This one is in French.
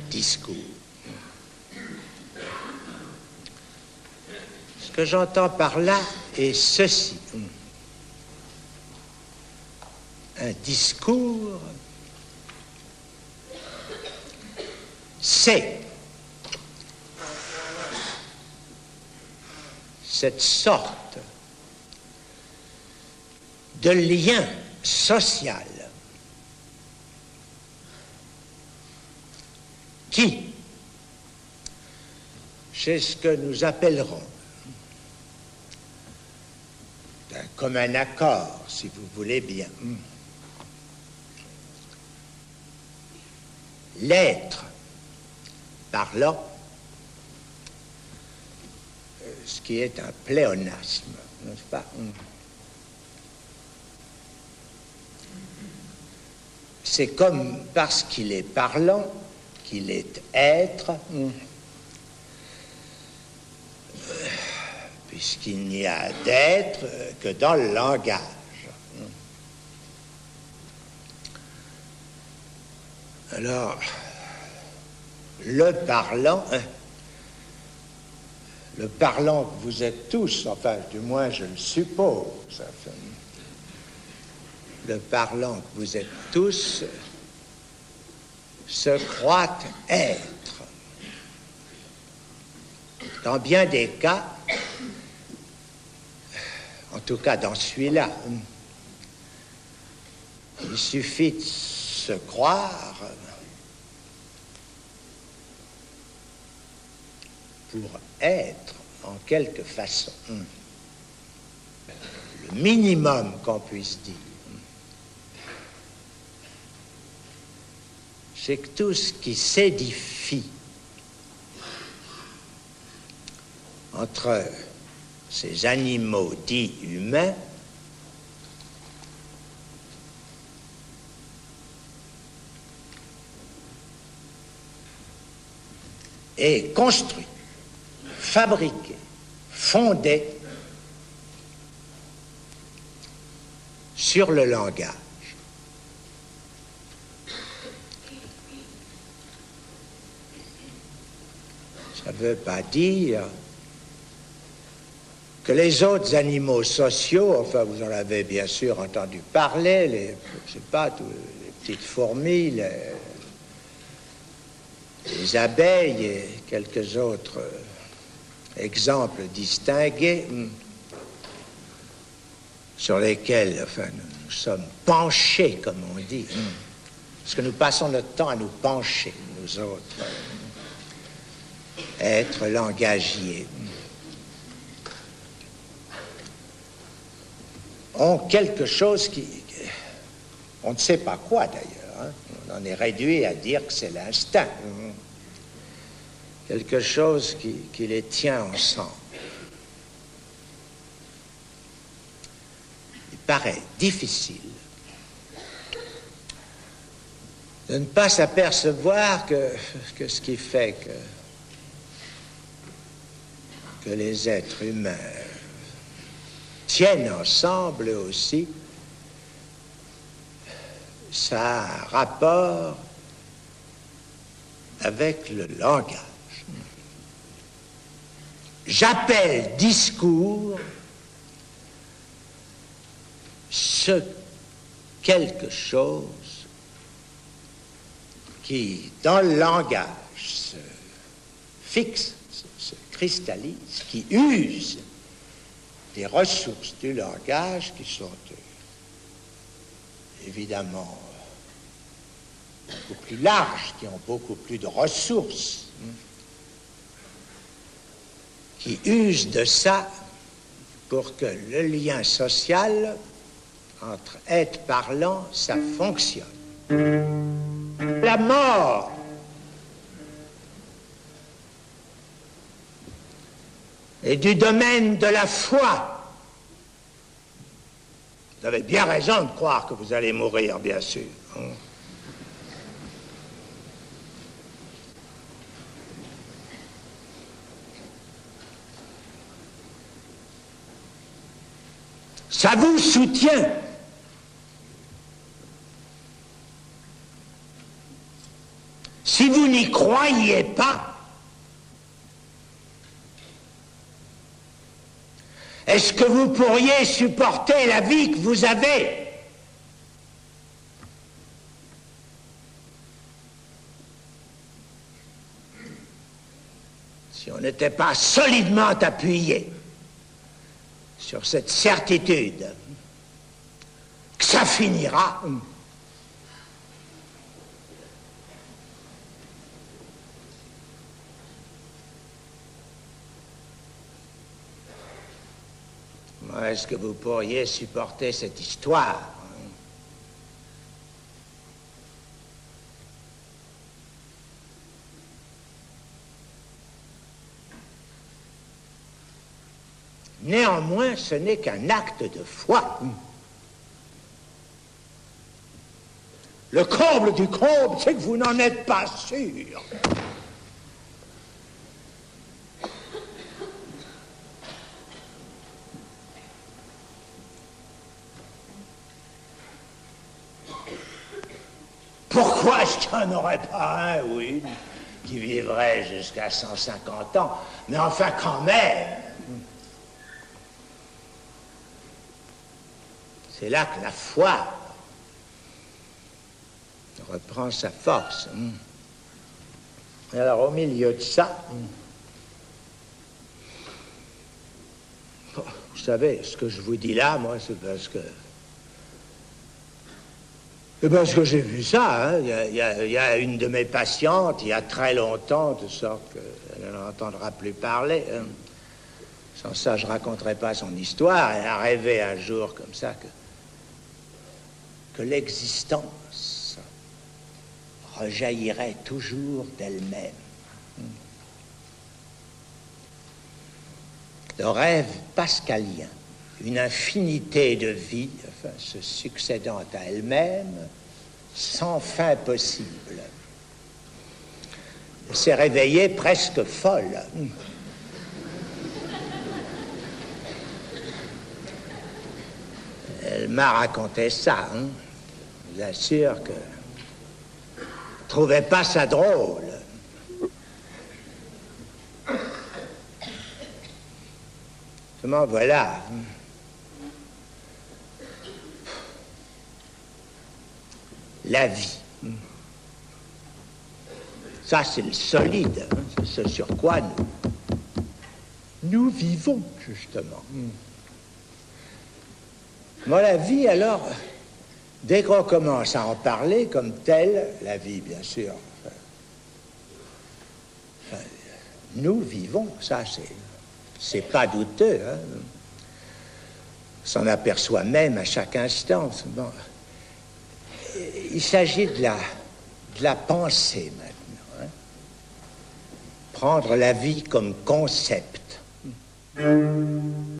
discours. Ce que j'entends par là est ceci. Un discours, c'est cette sorte de lien social qui, chez ce que nous appellerons comme un accord, si vous voulez bien, l'être parlant, ce qui est un pléonasme, n'est-ce pas? C'est comme parce qu'il est parlant, qu'il est être, puisqu'il n'y a d'être que dans le langage. Alors, le parlant que vous êtes tous, enfin, du moins je le suppose, enfin, le parlant que vous êtes tous se croit être. Dans bien des cas, en tout cas dans celui-là, il suffit de se croire pour être en quelque façon. Le minimum qu'on puisse dire, c'est que tout ce qui s'édifie entre ces animaux dits humains est construit, fabriqué, fondé sur le langage. Ça ne veut pas dire que les autres animaux sociaux, enfin vous en avez bien sûr entendu parler, je sais pas, les petites fourmis, les abeilles et quelques autres exemples distingués sur lesquels enfin, nous sommes penchés, comme on dit, parce que nous passons notre temps à nous pencher, nous autres, êtres langagiers, ont quelque chose qui... On ne sait pas quoi d'ailleurs, hein. On en est réduit à dire que c'est l'instinct. Quelque chose qui les tient ensemble. Il paraît difficile de ne pas s'apercevoir que ce qui fait que les êtres humains tiennent ensemble aussi, ça a un rapport avec le langage. J'appelle discours ce quelque chose qui, dans le langage, se fixe, se cristallise, qui use des ressources du langage qui sont évidemment beaucoup plus larges, qui ont beaucoup plus de ressources, qui usent de ça pour que le lien social entre être parlant, ça fonctionne. La mort est du domaine de la foi. Vous avez bien raison de croire que vous allez mourir, bien sûr. Ça vous soutient. Si vous n'y croyez pas? Est-ce que vous pourriez supporter la vie que vous avez? Si on n'était pas solidement appuyé sur cette certitude que ça finira, est-ce que vous pourriez supporter cette histoire? Néanmoins, ce n'est qu'un acte de foi. Le comble du comble, c'est que vous n'en êtes pas sûr. Pourquoi je n'en aurais pas un ou une qui vivrait jusqu'à 150 ans? Mais enfin, quand même, c'est là que la foi reprend sa force. Et alors, au milieu de ça, vous savez, ce que je vous dis là, moi, c'est parce que j'ai vu ça, hein. Il y a une de mes patientes, il y a très longtemps, de sorte qu'elle n'en entendra plus parler. Hein. Sans ça, je ne raconterai pas son histoire. Elle a rêvé un jour comme ça que l'existence rejaillirait toujours d'elle-même. Le rêve pascalien, une infinité de vies, enfin, se succédant à elle-même, sans fin possible. Elle s'est réveillée presque folle. Elle m'a raconté ça, hein. Je vous assure que je ne trouvais pas ça drôle. Seulement, voilà. La vie. Ça, c'est le solide. Hein. C'est ce sur quoi nous vivons, justement. Moi, la vie, alors, dès qu'on commence à en parler comme telle, la vie, bien sûr, nous vivons, ça, c'est pas douteux. Hein. On s'en aperçoit même à chaque instant. Bon. Il s'agit de la pensée maintenant. Hein. Prendre la vie comme concept.